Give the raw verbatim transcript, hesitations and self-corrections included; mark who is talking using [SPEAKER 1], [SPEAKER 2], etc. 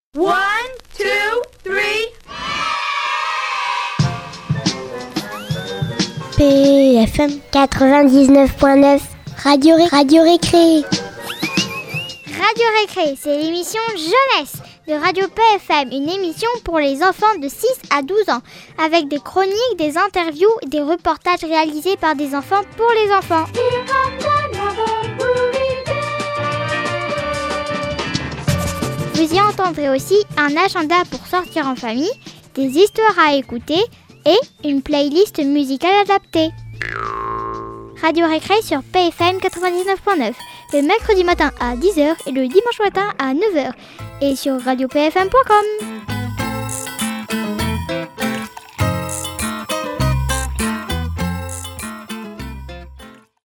[SPEAKER 1] One, two, three.
[SPEAKER 2] P F M quatre-vingt-dix-neuf point neuf, Radio, Ré- Radio Récré.
[SPEAKER 3] Radio Récré, c'est l'émission Jeunesse de Radio P F M, une émission pour les enfants de six à douze ans, avec des chroniques, des interviews et des reportages réalisés par des enfants pour les enfants. Vous y entendrez aussi un agenda pour sortir en famille, des histoires à écouter et une playlist musicale adaptée. Radio Récré sur P F M quatre-vingt-dix-neuf point neuf, le mercredi matin à dix heures et le dimanche matin à neuf heures, et sur radio p f m point com.